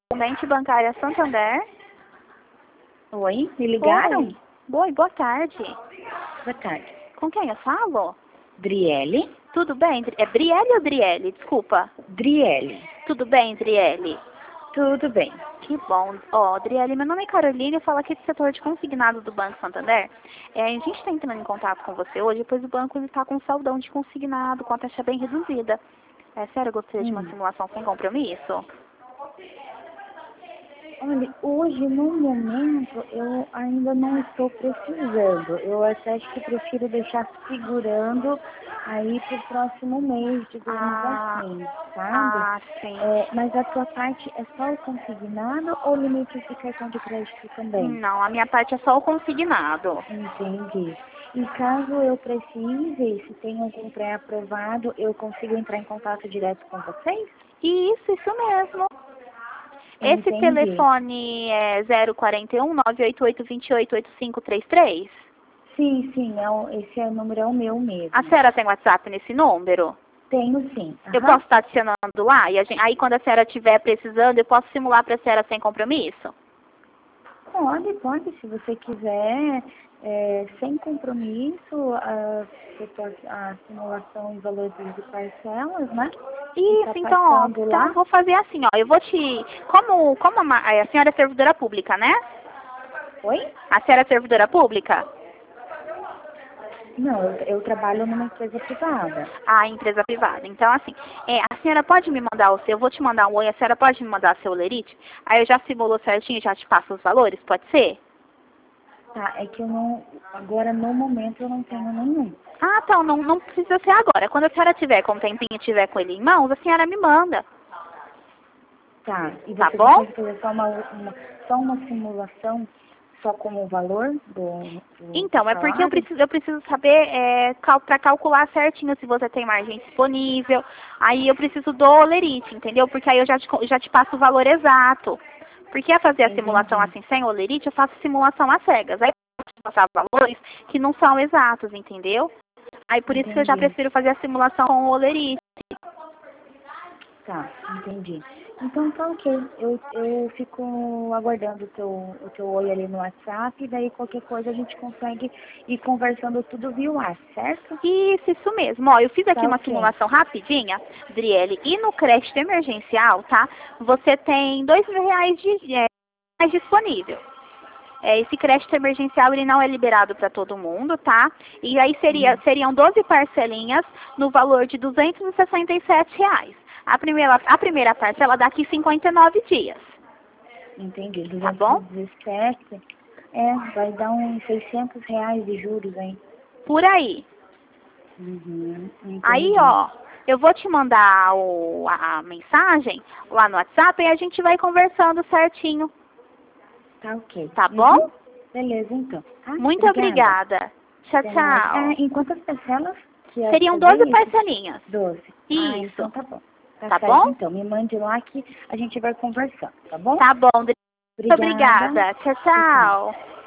Correspondente bancária Santander. Oi, me ligaram? Oi, boa tarde. Boa tarde. Com quem eu falo? Driele? Tudo bem? É Brielle ou Driele? Desculpa. Driele. Tudo bem, Driele? Tudo bem. Que bom. Ó, Driele, meu nome é Carolina, eu falo aqui do setor de consignado do Banco Santander. A gente está entrando em contato com você hoje, pois o banco está com saldão de consignado, com a taxa bem reduzida. É sério, eu gostaria de uma simulação sem compromisso? Olha, hoje, no momento, eu ainda não estou precisando. Eu até acho que prefiro deixar segurando aí para o próximo mês, digamos assim, sabe? Sim. Mas a sua parte é só o consignado ou limite de cartão de crédito também? Não, a minha parte é só o consignado. Entendi. E caso eu precise, se tem algum pré-aprovado, eu consigo entrar em contato direto com vocês? Isso mesmo. Esse Entendi. telefone é 041 988 28 8533? Sim, esse número é o meu mesmo. A senhora tem WhatsApp nesse número? Tenho sim. Eu posso estar adicionando lá? E aí quando a senhora estiver precisando, eu posso simular para a senhora sem compromisso? Pode, se você quiser, sem compromisso, a simulação em valores de parcelas, né? Isso, então, vou fazer assim, ó, eu vou te... Como a senhora é servidora pública, né? Oi? A senhora é servidora pública? Não, eu trabalho numa empresa privada. Empresa privada. Então, assim, a senhora pode me mandar o seu, eu vou te mandar um oi, a senhora pode me mandar seu lerite? Aí eu já simulo certinho e já te passo os valores, pode ser? Tá, é que eu não, agora no momento eu não tenho nenhum. Então, não precisa ser agora. Quando a senhora tiver com um tempinho e tiver com ele em mãos, a senhora me manda. Tá, e Tá você bom? consegue fazer só uma simulação, só com o valor do Então, é porque eu salário? preciso saber para calcular certinho se você tem margem disponível. Aí eu preciso do lerite, entendeu? Porque aí eu já te passo o valor exato. Porque a fazer a simulação assim sem o lerite, eu faço simulação às cegas. Aí eu posso te passar valores que não são exatos, entendeu? Aí por isso que eu já prefiro fazer a simulação com o lerite. Tá, entendi. Então tá ok. Eu fico aguardando o teu oi ali no WhatsApp, e daí qualquer coisa a gente consegue ir conversando tudo via WhatsApp, certo? Isso mesmo. Ó, eu fiz aqui Tá uma ok. simulação rapidinha, Driele, e no crédito emergencial, tá? Você tem R$ 2.000 mais disponível. Esse crédito emergencial, ele não é liberado para todo mundo, tá? E aí seriam 12 parcelinhas no valor de R$ 267. A primeira parcela daqui 59 dias. Entendi. Tá bom? 217, vai dar uns R$ 600 de juros aí. Por aí. Entendi. Aí, ó, eu vou te mandar a mensagem lá no WhatsApp e a gente vai conversando certinho. Tá ok. Tá bom? Beleza, então. Muito obrigada. Tchau, tchau. Em quantas parcelas? Seriam 12 parcelinhas. 12. Isso. Então tá bom. Tá certo, bom? então. Me mande lá que a gente vai conversando, tá bom? Tá bom. Muito obrigada. Tchau, tchau.